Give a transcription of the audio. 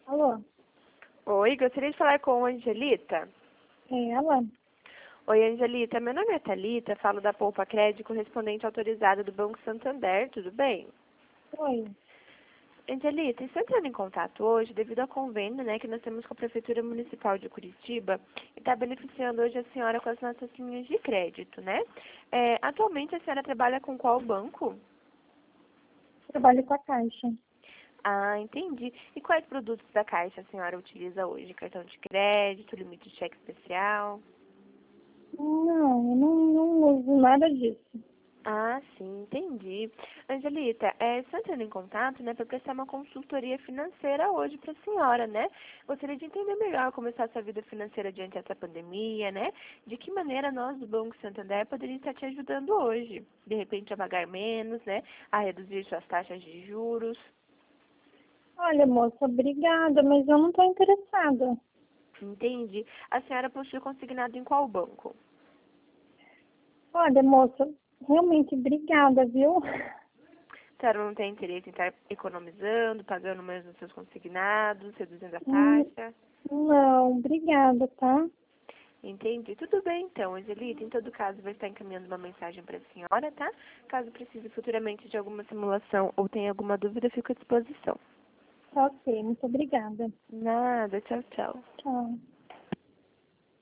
Alô? Oi, gostaria de falar com a Angelita. É ela? Oi, Angelita. Meu nome é Thalita, falo da Poupa Crédito, correspondente autorizado do Banco Santander, tudo bem? Oi. Angelita, estou entrando em contato hoje devido ao convênio, que nós temos com a Prefeitura Municipal de Curitiba e está beneficiando hoje a senhora com as nossas linhas de crédito, né? Atualmente a senhora trabalha com qual banco? Trabalho com a Caixa. Ah, entendi. E quais produtos da Caixa a senhora utiliza hoje? Cartão de crédito, limite de cheque especial? Não, eu não uso nada disso. Ah, sim, entendi. Angelita, estou entrando em contato, para prestar uma consultoria financeira hoje para a senhora, né? Gostaria de entender melhor como está a sua vida financeira diante dessa pandemia, né? De que maneira nós do Banco Santander poderíamos estar te ajudando hoje? De repente a pagar menos, né? A reduzir suas taxas de juros. Olha, moça, obrigada, mas eu não estou interessada. Entendi. A senhora possui consignado em qual banco? Olha, moça, realmente obrigada, viu? A senhora não tem interesse em estar economizando, pagando mais nos seus consignados, reduzindo a Hum, taxa? Não, obrigada, tá? Entendi. Tudo bem, então, Angelita. Em todo caso, vai estar encaminhando uma mensagem para a senhora, tá? Caso precise futuramente de alguma simulação ou tenha alguma dúvida, fico à disposição. Ok, muito obrigada. Nada. Tchau, tchau. Tchau.